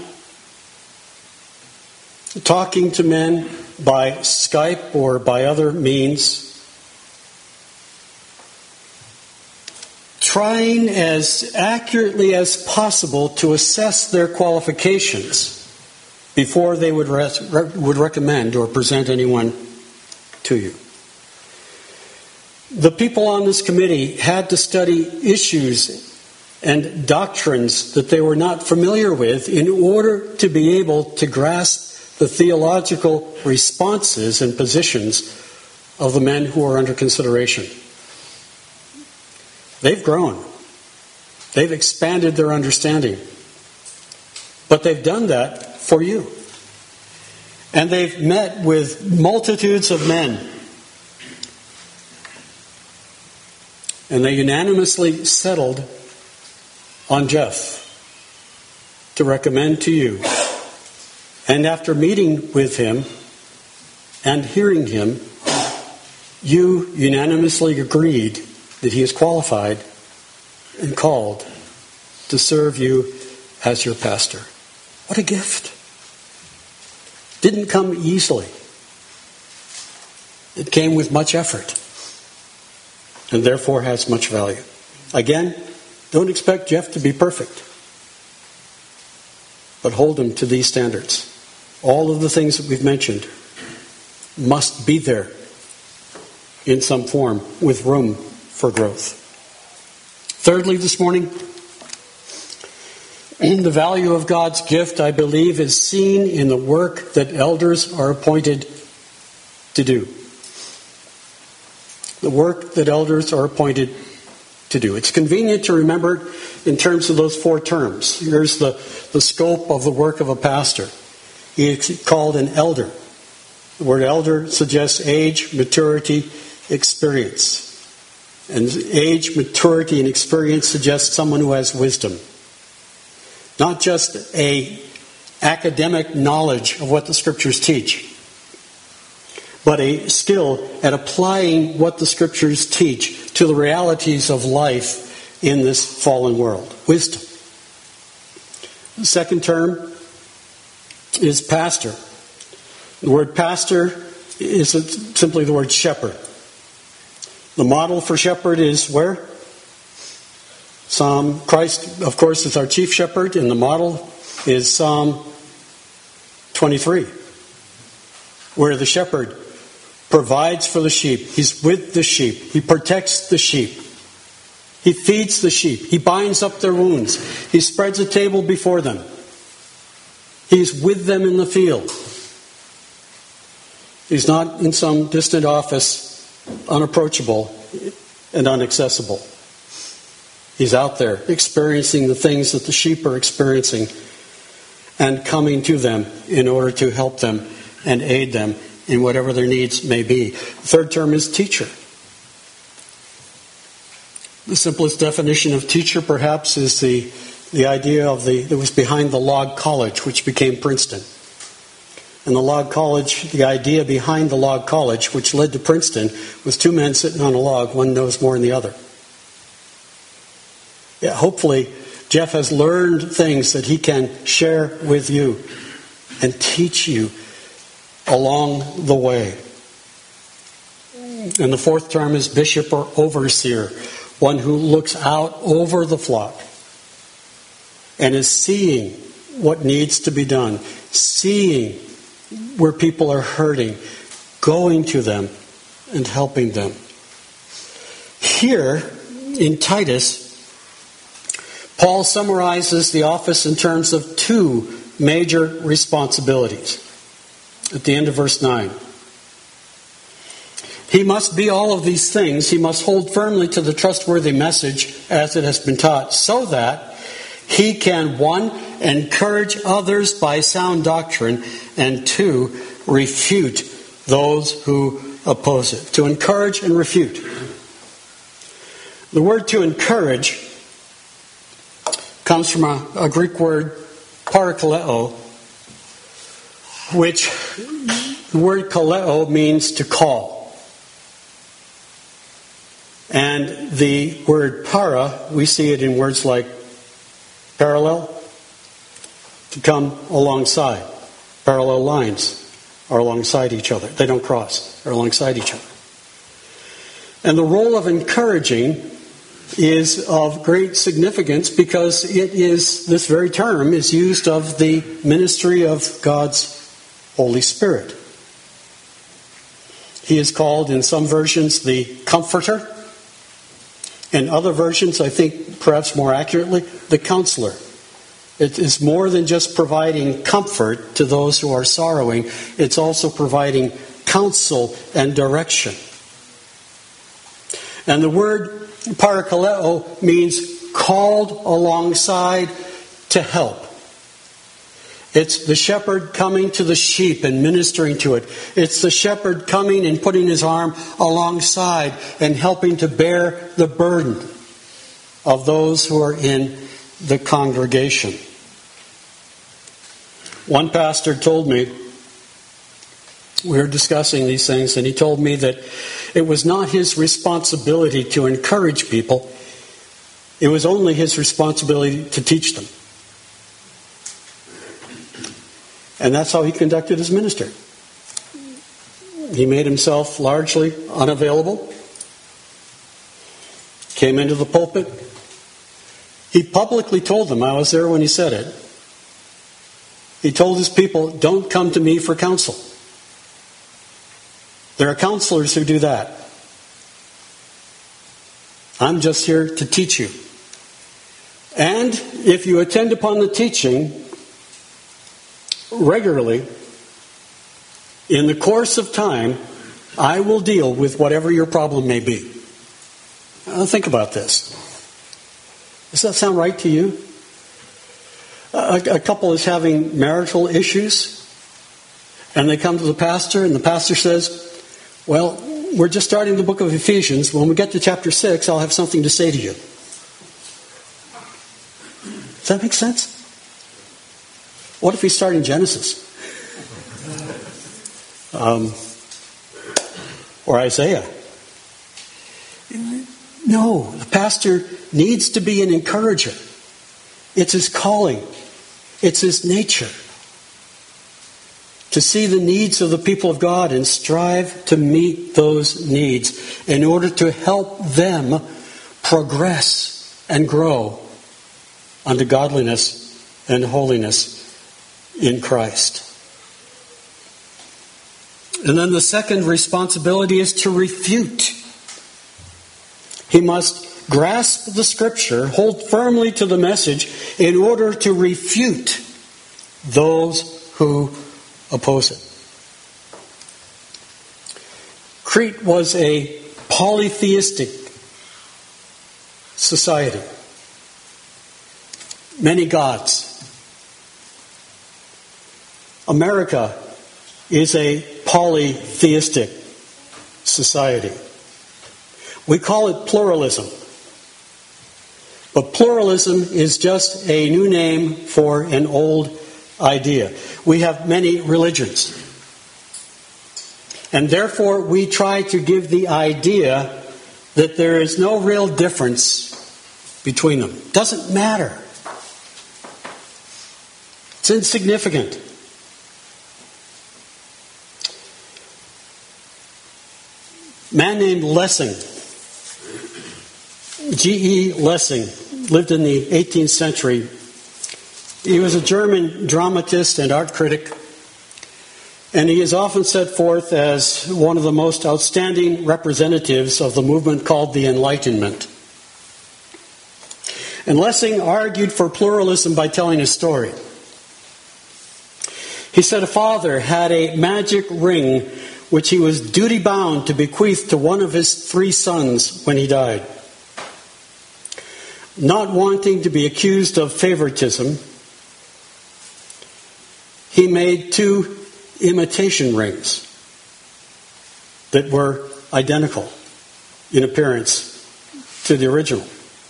talking to men by Skype or by other means, trying as accurately as possible to assess their qualifications before they would recommend or present anyone to you. The people on this committee had to study issues and doctrines that they were not familiar with in order to be able to grasp the theological responses and positions of the men who are under consideration. They've grown. They've expanded their understanding. But they've done that for you. And they've met with multitudes of men. And they unanimously settled on Jeff to recommend to you. And after meeting with him and hearing him, you unanimously agreed that he is qualified and called to serve you as your pastor. What a gift. Didn't come easily. It came with much effort and therefore has much value. Again, don't expect Jeff to be perfect, but hold him to these standards. All of the things that we've mentioned must be there in some form with room for growth. Thirdly, this morning, the value of God's gift, I believe, is seen in the work that elders are appointed to do. The work that elders are appointed to do. It's convenient to remember in terms of those four terms. Here's the scope of the work of a pastor. He is called an elder. The word elder suggests age, maturity, experience. And age, maturity, and experience suggests someone who has wisdom. Not just an academic knowledge of what the Scriptures teach, but a skill at applying what the Scriptures teach to the realities of life in this fallen world. Wisdom. The second term is pastor. The word pastor is simply the word shepherd. The model for shepherd is where? Christ, of course, is our chief shepherd, and the model is Psalm 23, where the shepherd provides for the sheep. He's with the sheep. He protects the sheep. He feeds the sheep. He binds up their wounds. He spreads a table before them. He's with them in the field. He's not in some distant office, unapproachable and inaccessible. He's out there experiencing the things that the sheep are experiencing and coming to them in order to help them and aid them in whatever their needs may be. The third term is teacher. The simplest definition of teacher, perhaps, is the idea of that was behind the Log College, which became Princeton. And the Log College, the idea behind the Log College, which led to Princeton, was two men sitting on a log, one knows more than the other. Yeah, hopefully, Jeff has learned things that he can share with you and teach you along the way. And the fourth term is bishop or overseer, one who looks out over the flock and is seeing what needs to be done, seeing where people are hurting, going to them and helping them. Here in Titus, Paul summarizes the office in terms of two major responsibilities. At the end of verse 9. He must be all of these things. He must hold firmly to the trustworthy message as it has been taught, so that he can, one, encourage others by sound doctrine, and two, refute those who oppose it. To encourage and refute. The word to encourage comes from a Greek word, parakaleo, which the word kaleo means to call. And the word para, we see it in words like parallel, to come alongside. Parallel lines are alongside each other. They don't cross. They're alongside each other. And the role of encouraging is of great significance because this very term is used of the ministry of God's Holy Spirit. He is called in some versions the Comforter. In other versions, I think perhaps more accurately, the Counselor. It is more than just providing comfort to those who are sorrowing. It's also providing counsel and direction. And the word parakaleo means called alongside to help. It's the shepherd coming to the sheep and ministering to it. It's the shepherd coming and putting his arm alongside and helping to bear the burden of those who are in the congregation. One pastor told me, we were discussing these things, and he told me that it was not his responsibility to encourage people. It was only his responsibility to teach them. And that's how he conducted his ministry. He made himself largely unavailable. Came into the pulpit. He publicly told them, I was there when he said it. He told his people, don't come to me for counsel. There are counselors who do that. I'm just here to teach you. And if you attend upon the teaching regularly, in the course of time, I will deal with whatever your problem may be. Now, think about this. Does that sound right to you? A couple is having marital issues, and they come to the pastor, and the pastor says, well, we're just starting the book of Ephesians. When we get to chapter 6, I'll have something to say to you. Does that make sense? What if he's starting Genesis? Or Isaiah? No, the pastor needs to be an encourager. It's his calling. It's his nature. To see the needs of the people of God and strive to meet those needs in order to help them progress and grow unto godliness and holiness in Christ. And then the second responsibility is to refute. He must grasp the Scripture, hold firmly to the message in order to refute those who oppose it. Crete was a polytheistic society. Many gods. America is a polytheistic society. We call it pluralism. But pluralism is just a new name for an old idea. We have many religions. And therefore we try to give the idea that there is no real difference between them. It doesn't matter. It's insignificant. A man named Lessing, G.E. Lessing, lived in the 18th century. He was a German dramatist and art critic, and he is often set forth as one of the most outstanding representatives of the movement called the Enlightenment. And Lessing argued for pluralism by telling a story. He said a father had a magic ring which he was duty-bound to bequeath to one of his 3 sons when he died. Not wanting to be accused of favoritism, he made 2 imitation rings that were identical in appearance to the original.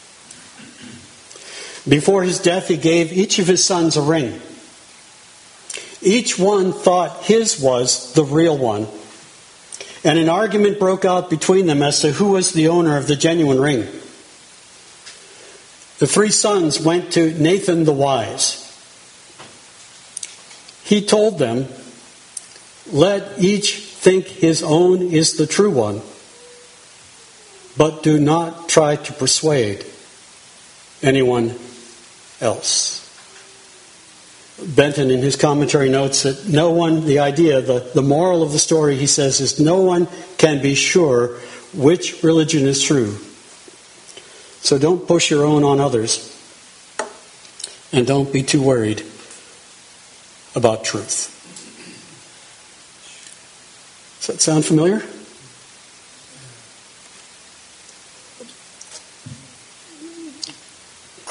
Before his death, he gave each of his sons a ring. Each one thought his was the real one, and an argument broke out between them as to who was the owner of the genuine ring. The 3 sons went to Nathan the wise. He told them, let each think his own is the true one, but do not try to persuade anyone else. Benton in his commentary notes that no one, the moral of the story, he says, is no one can be sure which religion is true. So don't push your own on others, and don't be too worried about truth. Does that sound familiar?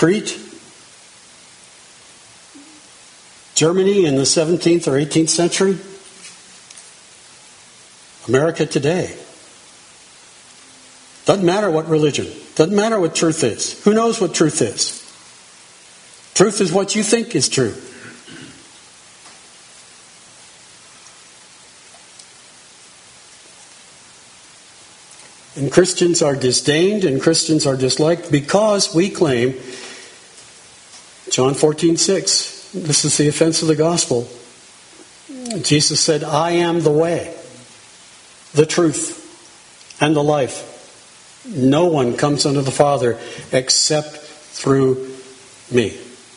Crete, Germany in the 17th or 18th century, America today. Doesn't matter what religion. Doesn't matter what truth is. Who knows what truth is? Truth is what you think is true. And Christians are disdained and Christians are disliked because we claim, John 14:6, this is the offense of the gospel. Jesus said, I am the way, the truth, and the life. No one comes unto the Father except through me.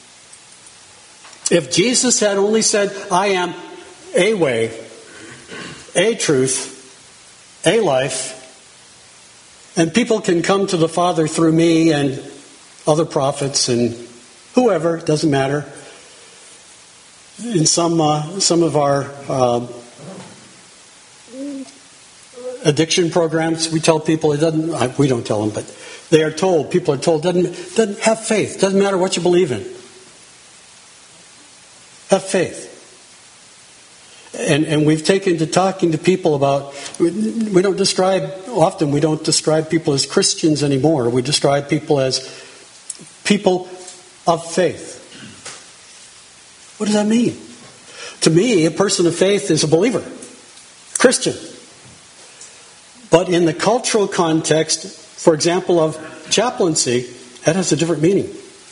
If Jesus had only said, I am a way, a truth, a life, and people can come to the Father through me and other prophets and whoever, it doesn't matter. In some of our addiction programs, we tell people it doesn't. We don't tell them, but they are told. People are told doesn't have faith. Doesn't matter what you believe in. Have faith. And we've taken to talking to people about. We don't describe people as Christians anymore. We describe people as people of faith. What does that mean? To me, a person of faith is a believer, Christian. But in the cultural context, for example, of chaplaincy, that has a different meaning.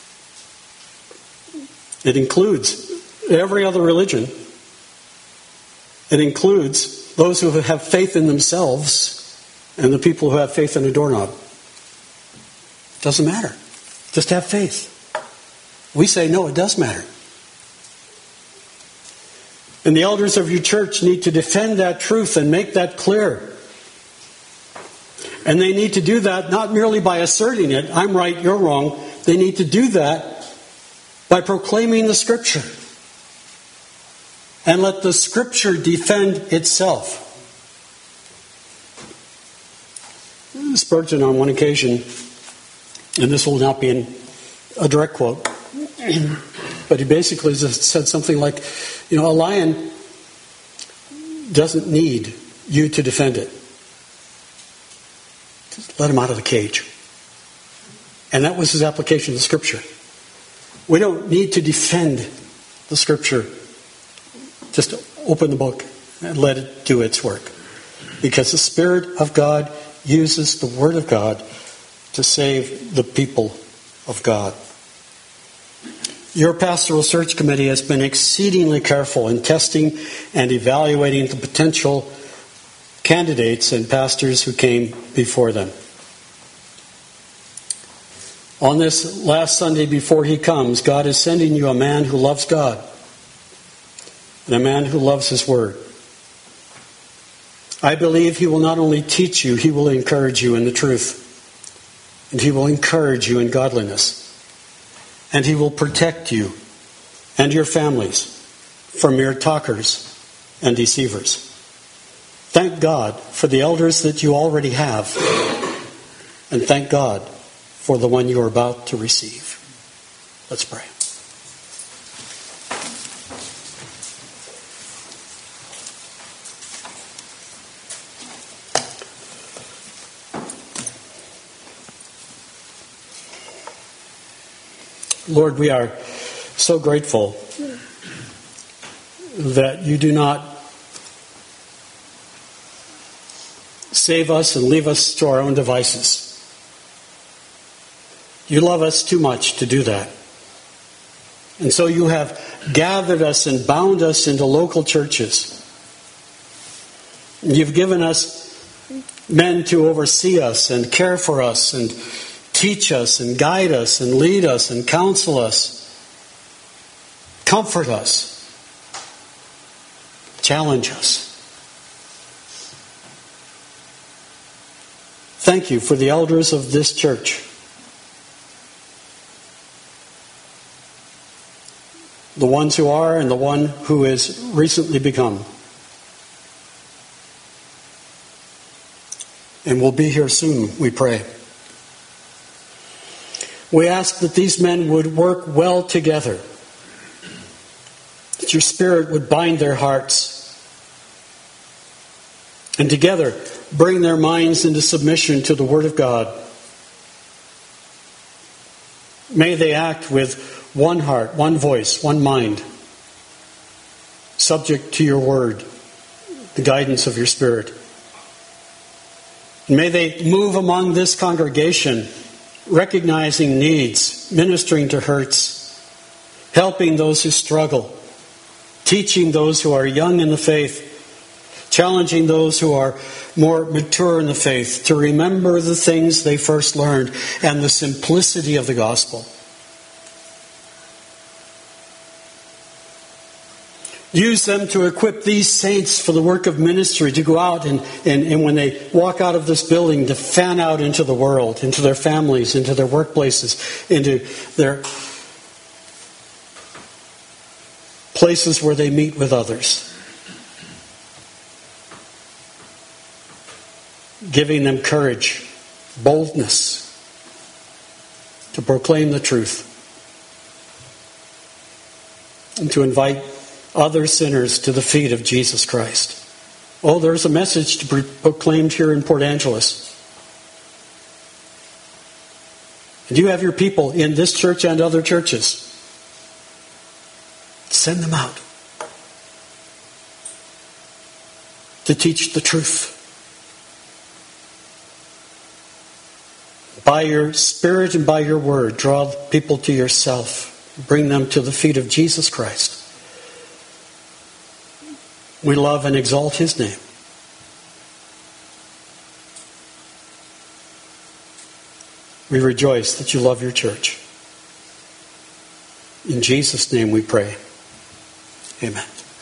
It includes every other religion. It includes those who have faith in themselves and the people who have faith in a doorknob. Doesn't matter. Just have faith. We say, no, it does matter. And the elders of your church need to defend that truth and make that clear. And they need to do that not merely by asserting it, I'm right, you're wrong. They need to do that by proclaiming the Scripture. And let the Scripture defend itself. Spurgeon on one occasion, and this will not be a direct quote, but he basically said something like, a lion doesn't need you to defend it. Just let him out of the cage. And that was his application of the Scripture. We don't need to defend the Scripture. Just open the book and let it do its work. Because the Spirit of God uses the Word of God to save the people of God. Your pastoral search committee has been exceedingly careful in testing and evaluating the potential candidates and pastors who came before them. On this last Sunday before He comes, God is sending you a man who loves God and a man who loves His Word. I believe He will not only teach you, He will encourage you in the truth. And He will encourage you in godliness. And He will protect you and your families from mere talkers and deceivers. Thank God for the elders that you already have. And thank God for the one you are about to receive. Let's pray. Lord, we are so grateful that you do not save us and leave us to our own devices. You love us too much to do that. And so you have gathered us and bound us into local churches. You've given us men to oversee us and care for us and teach us and guide us and lead us and counsel us, comfort us, challenge us. Thank you for the elders of this church. The ones who are and the one who is recently become. And will be here soon, we pray. We ask that these men would work well together, that your Spirit would bind their hearts, and together bring their minds into submission to the Word of God. May they act with one heart, one voice, one mind, subject to your Word, the guidance of your Spirit. And may they move among this congregation, recognizing needs, ministering to hurts, helping those who struggle, teaching those who are young in the faith, challenging those who are more mature in the faith to remember the things they first learned and the simplicity of the gospel. Use them to equip these saints for the work of ministry, to go out and when they walk out of this building, to fan out into the world, into their families, into their workplaces, into their places where they meet with others. Giving them courage, boldness to proclaim the truth and to invite other sinners to the feet of Jesus Christ. Oh, there's a message to be proclaimed here in Port Angeles. And you have your people in this church and other churches. Send them out to teach the truth. By your Spirit and by your Word, draw people to yourself. Bring them to the feet of Jesus Christ. We love and exalt His name. We rejoice that you love your church. In Jesus' name we pray. Amen.